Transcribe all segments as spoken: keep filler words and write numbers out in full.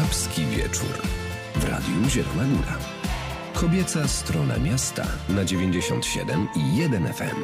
Babski Wieczór w Radiu Zielona Góra. Kobieca strona miasta na dziewięćdziesiąt siedem i jeden F M.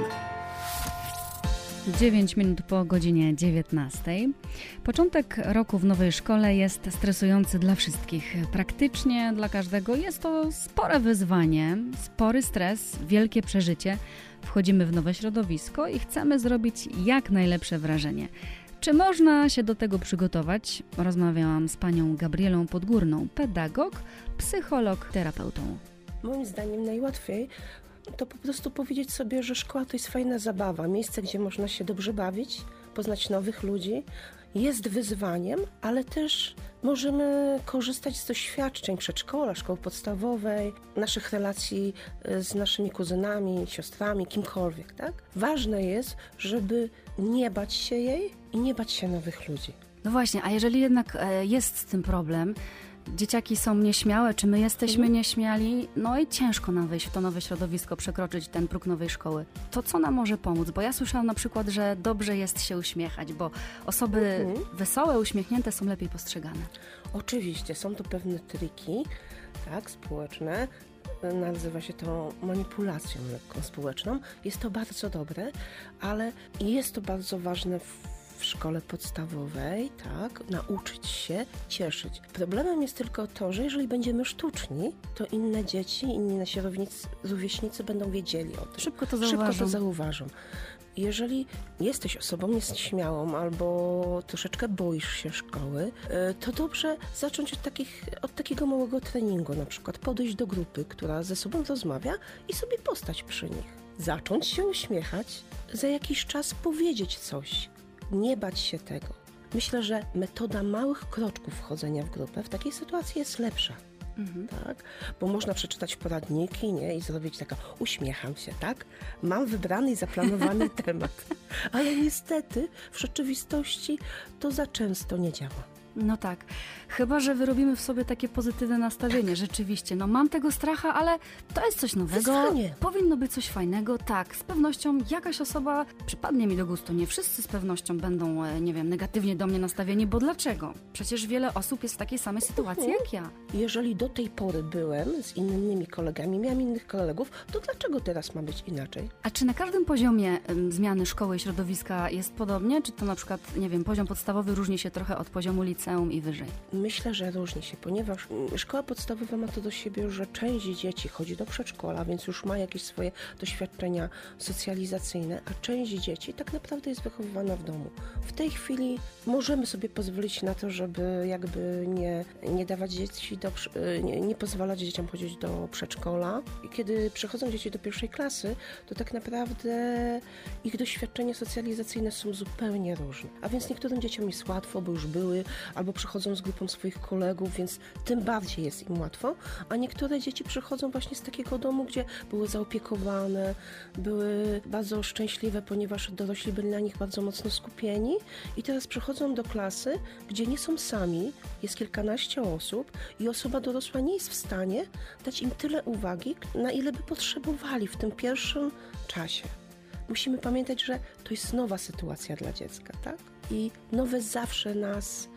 dziewięć minut po godzinie dziewiętnastej. Początek roku w nowej szkole jest stresujący dla wszystkich. Praktycznie dla każdego jest to spore wyzwanie, spory stres, wielkie przeżycie. Wchodzimy w nowe środowisko i chcemy zrobić jak najlepsze wrażenie. Czy można się do tego przygotować? Rozmawiałam z panią Gabrielą Podgórną, pedagog, psycholog, terapeutą. Moim zdaniem najłatwiej to po prostu powiedzieć sobie, że szkoła to jest fajna zabawa, miejsce, gdzie można się dobrze bawić, poznać nowych ludzi. Jest wyzwaniem, ale też możemy korzystać z doświadczeń przedszkola, szkoły podstawowej, naszych relacji z naszymi kuzynami, siostrami, kimkolwiek, tak? Ważne jest, żeby nie bać się jej i nie bać się nowych ludzi. No właśnie, a jeżeli jednak jest z tym problem, dzieciaki są nieśmiałe, czy my jesteśmy mhm. nieśmiali, no i ciężko nam wejść w to nowe środowisko, przekroczyć ten próg nowej szkoły. To co nam może pomóc? Bo ja słyszałam na przykład, że dobrze jest się uśmiechać, bo osoby mhm. wesołe, uśmiechnięte są lepiej postrzegane. Oczywiście, są to pewne triki, tak, społeczne. Nazywa się to manipulacją lekką społeczną. Jest to bardzo dobre, ale jest to bardzo ważne w w szkole podstawowej, tak, nauczyć się cieszyć. Problemem jest tylko to, że jeżeli będziemy sztuczni, to inne dzieci, inni nasi rówieśnicy będą wiedzieli o tym. Szybko to zauważą. Szybko to zauważą. Jeżeli jesteś osobą nieśmiałą albo troszeczkę boisz się szkoły, to dobrze zacząć od, takich, od takiego małego treningu, na przykład podejść do grupy, która ze sobą rozmawia i sobie postać przy nich. Zacząć się uśmiechać, za jakiś czas powiedzieć coś. Nie bać się tego. Myślę, że metoda małych kroczków wchodzenia w grupę w takiej sytuacji jest lepsza. Mhm. Tak? Bo można przeczytać poradniki, nie? I zrobić taka, uśmiecham się, tak? Mam wybrany i zaplanowany temat. Ale niestety w rzeczywistości to za często nie działa. No tak, chyba że wyrobimy w sobie takie pozytywne nastawienie, tak. Rzeczywiście. No mam tego stracha, ale to jest coś nowego, Wyzwanie. Powinno być coś fajnego. Tak, z pewnością jakaś osoba przypadnie mi do gustu. Nie wszyscy z pewnością będą, nie wiem, negatywnie do mnie nastawieni, bo dlaczego? Przecież wiele osób jest w takiej samej sytuacji uh-huh. jak ja. Jeżeli do tej pory byłem z innymi kolegami, miałam innych kolegów, to dlaczego teraz ma być inaczej? A czy na każdym poziomie um, zmiany szkoły i środowiska jest podobnie? Czy to na przykład, nie wiem, poziom podstawowy różni się trochę od poziomu liceum i wyżej? Myślę, że różni się, ponieważ szkoła podstawowa ma to do siebie, że część dzieci chodzi do przedszkola, więc już ma jakieś swoje doświadczenia socjalizacyjne, a część dzieci tak naprawdę jest wychowywana w domu. W tej chwili możemy sobie pozwolić na to, żeby jakby nie, nie dawać dzieci do, nie, nie pozwalać dzieciom chodzić do przedszkola. I kiedy przychodzą dzieci do pierwszej klasy, to tak naprawdę ich doświadczenia socjalizacyjne są zupełnie różne. A więc niektórym dzieciom jest łatwo, bo już były albo przychodzą z grupą swoich kolegów, więc tym bardziej jest im łatwo, a niektóre dzieci przychodzą właśnie z takiego domu, gdzie były zaopiekowane, były bardzo szczęśliwe, ponieważ dorośli byli na nich bardzo mocno skupieni i teraz przychodzą do klasy, gdzie nie są sami, jest kilkanaście osób i osoba dorosła nie jest w stanie dać im tyle uwagi, na ile by potrzebowali w tym pierwszym czasie. Musimy pamiętać, że to jest nowa sytuacja dla dziecka, tak? I nowe zawsze nas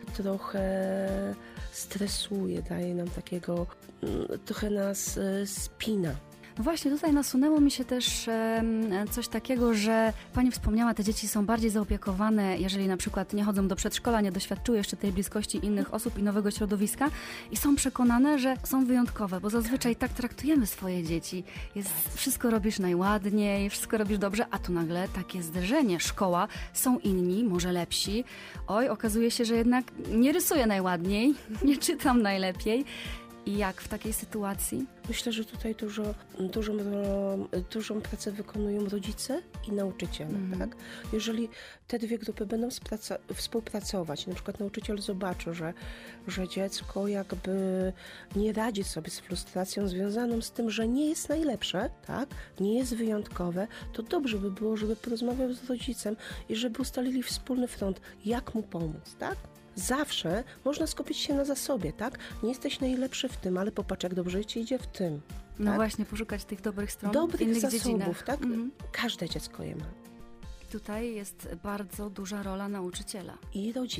trochę stresuje, daje nam takiego, trochę nas spina. No właśnie, tutaj nasunęło mi się też e, coś takiego, że pani wspomniała, te dzieci są bardziej zaopiekowane, jeżeli na przykład nie chodzą do przedszkola, nie doświadczyły jeszcze tej bliskości innych osób i nowego środowiska i są przekonane, że są wyjątkowe, bo zazwyczaj tak traktujemy swoje dzieci. Jest, wszystko robisz najładniej, wszystko robisz dobrze, a tu nagle takie zderzenie. Szkoła, są inni, może lepsi. Oj, okazuje się, że jednak nie rysuję najładniej, nie czytam najlepiej. I jak w takiej sytuacji? Myślę, że tutaj dużo, dużą, dużą pracę wykonują rodzice i nauczyciele. Mm. Tak? Jeżeli te dwie grupy będą spraca- współpracować, na przykład nauczyciel zobaczy, że, że dziecko jakby nie radzi sobie z frustracją związaną z tym, że nie jest najlepsze, tak? Nie jest wyjątkowe, to dobrze by było, żeby porozmawiał z rodzicem i żeby ustalili wspólny front, jak mu pomóc, tak? Zawsze można skupić się na zasobie, tak? Nie jesteś najlepszy w tym, ale popatrz, jak dobrze ci idzie w tym. No tak? właśnie, poszukać tych dobrych stron dobrych w innych zasobów, dziedzinach. tak? Mhm. Każde dziecko je ma. Tutaj jest bardzo duża rola nauczyciela. I rodzica.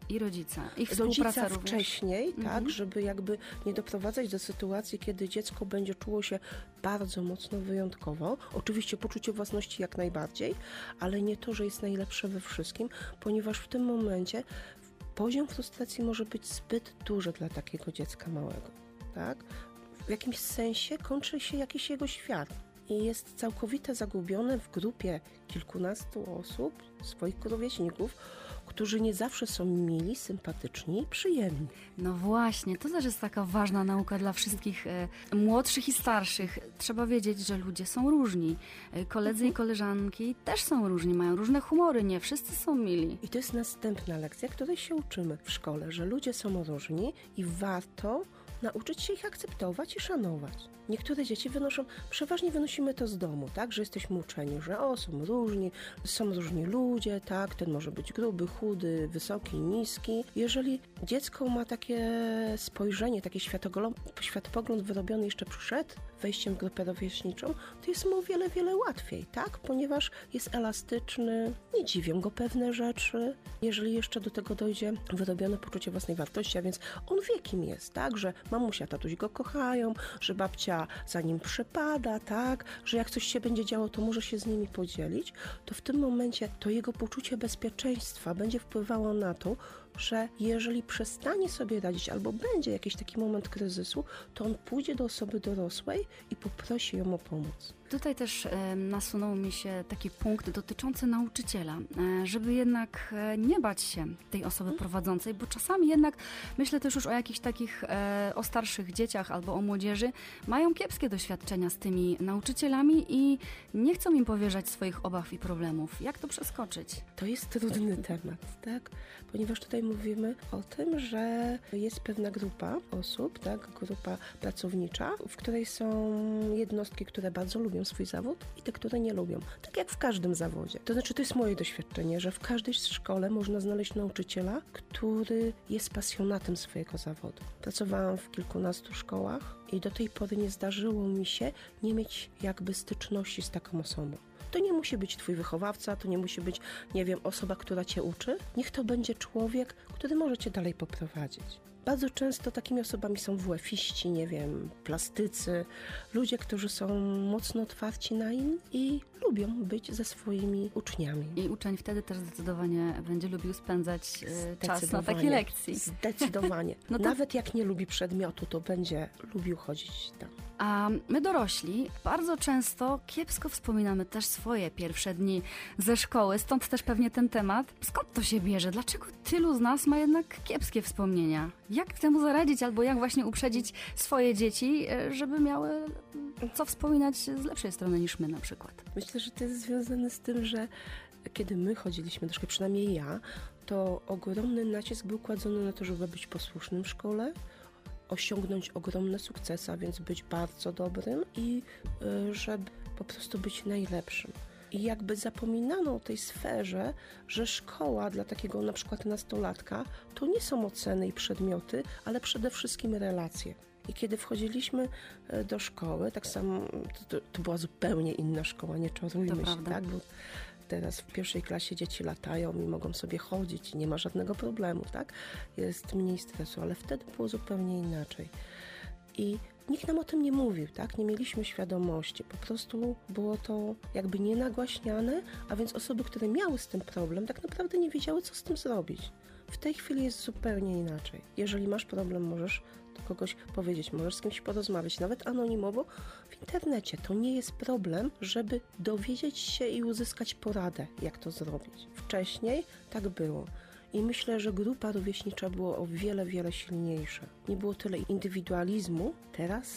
I rodzice, i rodzica współpraca również. wcześniej, Mhm. tak, żeby jakby nie doprowadzać do sytuacji, kiedy dziecko będzie czuło się bardzo mocno wyjątkowo. Oczywiście poczucie własności jak najbardziej, ale nie to, że jest najlepsze we wszystkim, ponieważ w tym momencie poziom frustracji może być zbyt duży dla takiego dziecka małego, tak? W jakimś sensie kończy się jakiś jego świat i jest całkowicie zagubiony w grupie kilkunastu osób, swoich rówieśników, którzy nie zawsze są mili, sympatyczni i przyjemni. No właśnie, to też jest taka ważna nauka dla wszystkich e, młodszych i starszych. Trzeba wiedzieć, że ludzie są różni. E, koledzy i koleżanki też są różni, mają różne humory, nie wszyscy są mili. I to jest następna lekcja, której się uczymy w szkole, że ludzie są różni i warto nauczyć się ich akceptować i szanować. Niektóre dzieci wynoszą, przeważnie wynosimy to z domu, tak, że jesteśmy uczeni, że o, są różni, są różni ludzie, tak, ten może być gruby, chudy, wysoki, niski. Jeżeli dziecko ma takie spojrzenie, taki światogląd, światopogląd wyrobiony jeszcze przed wejściem w grupę rówieśniczą, to jest mu o wiele, wiele łatwiej, tak, ponieważ jest elastyczny, nie dziwią go pewne rzeczy. Jeżeli jeszcze do tego dojdzie wyrobione poczucie własnej wartości, a więc on wie, kim jest, tak, że mamusia, tatuś go kochają, że babcia za nim przepada, tak, że jak coś się będzie działo, to może się z nimi podzielić, to w tym momencie to jego poczucie bezpieczeństwa będzie wpływało na to, że jeżeli przestanie sobie radzić albo będzie jakiś taki moment kryzysu, to on pójdzie do osoby dorosłej i poprosi ją o pomoc. Tutaj też e, nasunął mi się taki punkt dotyczący nauczyciela, e, żeby jednak e, nie bać się tej osoby prowadzącej, bo czasami jednak, myślę też już o jakichś takich, e, o starszych dzieciach albo o młodzieży, mają kiepskie doświadczenia z tymi nauczycielami i nie chcą im powierzać swoich obaw i problemów. Jak to przeskoczyć? To jest trudny temat, tak? Ponieważ tutaj mówimy o tym, że jest pewna grupa osób, tak? Grupa pracownicza, w której są jednostki, które bardzo lubią swój zawód i te, które nie lubią. Tak jak w każdym zawodzie. To znaczy, to jest moje doświadczenie, że w każdej szkole można znaleźć nauczyciela, który jest pasjonatem swojego zawodu. Pracowałam w kilkunastu szkołach i do tej pory nie zdarzyło mi się nie mieć jakby styczności z taką osobą. To nie musi być twój wychowawca, to nie musi być, nie wiem, osoba, która cię uczy. Niech to będzie człowiek, który może cię dalej poprowadzić. Bardzo często takimi osobami są W F-iści, nie wiem, plastycy, ludzie, którzy są mocno otwarci na innych i lubią być ze swoimi uczniami. I uczeń wtedy też zdecydowanie będzie lubił spędzać e, czas na takiej lekcji. Zdecydowanie. No to... Nawet jak nie lubi przedmiotu, to będzie lubił chodzić tam. A my dorośli bardzo często kiepsko wspominamy też swoje pierwsze dni ze szkoły, stąd też pewnie ten temat. Skąd to się bierze? Dlaczego tylu z nas ma jednak kiepskie wspomnienia? Jak temu zaradzić albo jak właśnie uprzedzić swoje dzieci, żeby miały co wspominać z lepszej strony niż my na przykład? Myślę, że to jest związane z tym, że kiedy my chodziliśmy do szkoły, przynajmniej ja, to ogromny nacisk był kładzony na to, żeby być posłusznym w szkole, osiągnąć ogromne sukcesy, a więc być bardzo dobrym i y, żeby po prostu być najlepszym. I jakby zapominano o tej sferze, że szkoła dla takiego na przykład nastolatka to nie są oceny i przedmioty, ale przede wszystkim relacje. I kiedy wchodziliśmy do szkoły, tak samo, to, to była zupełnie inna szkoła, nie czarujmy się, tak? Bo teraz w pierwszej klasie dzieci latają i mogą sobie chodzić i nie ma żadnego problemu, tak? Jest mniej stresu, ale wtedy było zupełnie inaczej. I nikt nam o tym nie mówił, tak? Nie mieliśmy świadomości. Po prostu było to jakby nienagłaśniane, a więc osoby, które miały z tym problem, tak naprawdę nie wiedziały, co z tym zrobić. W tej chwili jest zupełnie inaczej. Jeżeli masz problem, możesz do kogoś powiedzieć, możesz z kimś porozmawiać, nawet anonimowo w internecie. To nie jest problem, żeby dowiedzieć się i uzyskać poradę, jak to zrobić. Wcześniej tak było. I myślę, że grupa rówieśnicza była o wiele, wiele silniejsza. Nie było tyle indywidualizmu. Teraz,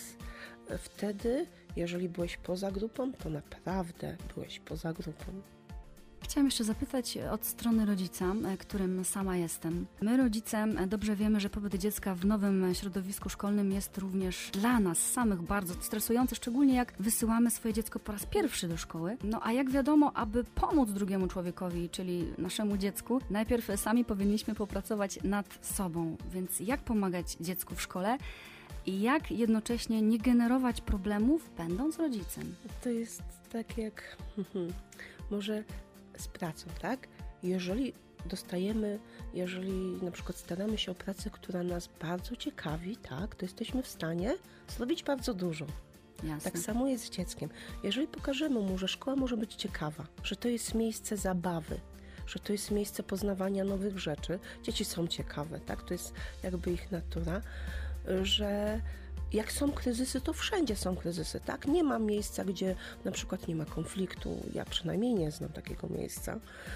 wtedy, jeżeli byłeś poza grupą, to naprawdę byłeś poza grupą. Chciałam jeszcze zapytać od strony rodzica, którym sama jestem. My, rodzice, dobrze wiemy, że pobyt dziecka w nowym środowisku szkolnym jest również dla nas samych bardzo stresujący, szczególnie jak wysyłamy swoje dziecko po raz pierwszy do szkoły. No a jak wiadomo, aby pomóc drugiemu człowiekowi, czyli naszemu dziecku, najpierw sami powinniśmy popracować nad sobą. Więc jak pomagać dziecku w szkole? I jak jednocześnie nie generować problemów, będąc rodzicem? To jest tak jak może z pracą, tak? Jeżeli dostajemy, jeżeli na przykład staramy się o pracę, która nas bardzo ciekawi, tak, to jesteśmy w stanie zrobić bardzo dużo. Jasne. Tak samo jest z dzieckiem. Jeżeli pokażemy mu, że szkoła może być ciekawa, że to jest miejsce zabawy, że to jest miejsce poznawania nowych rzeczy, dzieci są ciekawe, tak, to jest jakby ich natura, że jak są kryzysy, to wszędzie są kryzysy, tak? Nie ma miejsca, gdzie na przykład nie ma konfliktu, ja przynajmniej nie znam takiego miejsca,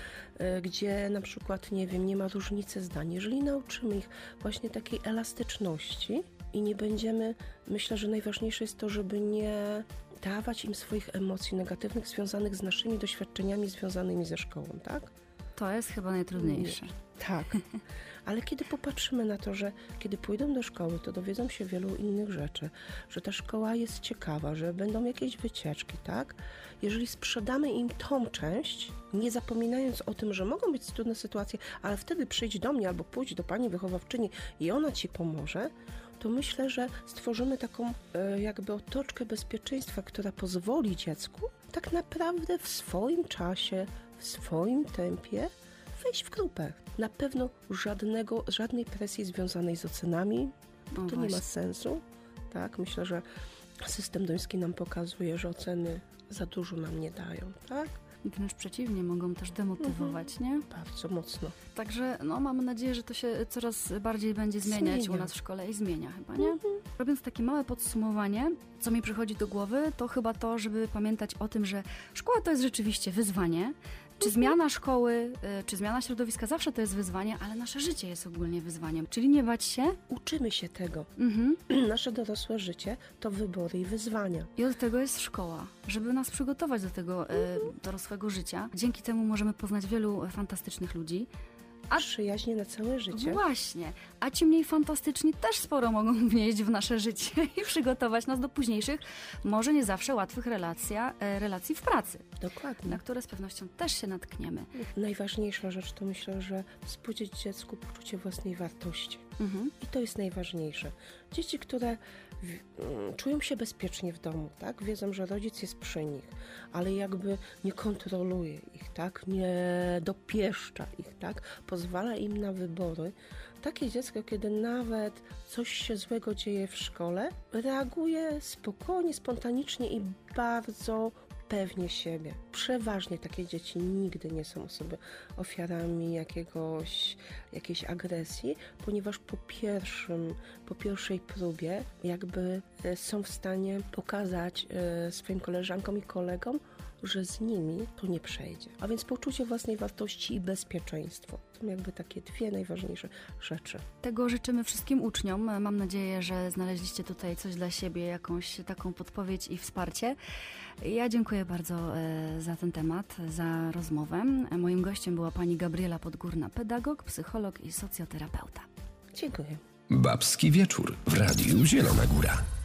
gdzie na przykład, nie wiem, nie ma różnicy zdań. Jeżeli nauczymy ich właśnie takiej elastyczności i nie będziemy, myślę, że najważniejsze jest to, żeby nie dawać im swoich emocji negatywnych związanych z naszymi doświadczeniami związanymi ze szkołą, tak? To jest chyba najtrudniejsze. Nie. Tak, ale kiedy popatrzymy na to, że kiedy pójdą do szkoły, to dowiedzą się wielu innych rzeczy, że ta szkoła jest ciekawa, że będą jakieś wycieczki, tak? Jeżeli sprzedamy im tą część, nie zapominając o tym, że mogą być trudne sytuacje, ale wtedy przyjdź do mnie albo pójdź do pani wychowawczyni i ona ci pomoże, to myślę, że stworzymy taką e, jakby otoczkę bezpieczeństwa, która pozwoli dziecku tak naprawdę w swoim czasie, w swoim tempie wejść w grupę. Na pewno żadnego, żadnej presji związanej z ocenami, bo No to właśnie. nie ma sensu. Tak, myślę, że system duński nam pokazuje, że oceny za dużo nam nie dają, tak? Wręcz przeciwnie, mogą też demotywować, nie? Bardzo mocno. Także no, mamy nadzieję, że to się coraz bardziej będzie zmieniać Zmienia. u nas w szkole i zmienia chyba, nie? Robiąc takie małe podsumowanie, co mi przychodzi do głowy, to chyba to, żeby pamiętać o tym, że szkoła to jest rzeczywiście wyzwanie. Czy zmiana szkoły, y, czy zmiana środowiska zawsze to jest wyzwanie, ale nasze życie jest ogólnie wyzwaniem. Czyli nie bać się. Uczymy się tego. Mhm. Nasze dorosłe życie to wybory i wyzwania. I od tego jest szkoła, żeby nas przygotować do tego y, dorosłego życia. Dzięki temu możemy poznać wielu fantastycznych ludzi. A- Przyjaźnie na całe życie. Właśnie, a ci mniej fantastyczni też sporo mogą wnieść w nasze życie i przygotować nas do późniejszych, może nie zawsze łatwych relacja, e, relacji w pracy, Dokładnie. na które z pewnością też się natkniemy. Najważniejsza rzecz to myślę, że wzbudzić dziecku poczucie własnej wartości. Mhm. I to jest najważniejsze. Dzieci, które w, mm, czują się bezpiecznie w domu, tak? Wiedzą, że rodzic jest przy nich, ale jakby nie kontroluje ich, tak? Nie dopieszcza ich, tak? Pozwala im na wybory. Takie dziecko, kiedy nawet coś się złego dzieje w szkole, reaguje spokojnie, spontanicznie i bardzo pewnie siebie. Przeważnie takie dzieci nigdy nie są osoby ofiarami jakiegoś, jakiejś agresji, ponieważ po pierwszym, po pierwszej próbie jakby e, są w stanie pokazać e, swoim koleżankom i kolegom, że z nimi to nie przejdzie. A więc poczucie własnej wartości i bezpieczeństwo. To jakby takie dwie najważniejsze rzeczy. Tego życzymy wszystkim uczniom. Mam nadzieję, że znaleźliście tutaj coś dla siebie, jakąś taką podpowiedź i wsparcie. Ja dziękuję bardzo e, za ten temat, za rozmowę. Moim gościem była pani Gabriela Podgórna, pedagog, psycholog i socjoterapeuta. Dziękuję. Babski wieczór w Radiu Zielona Góra.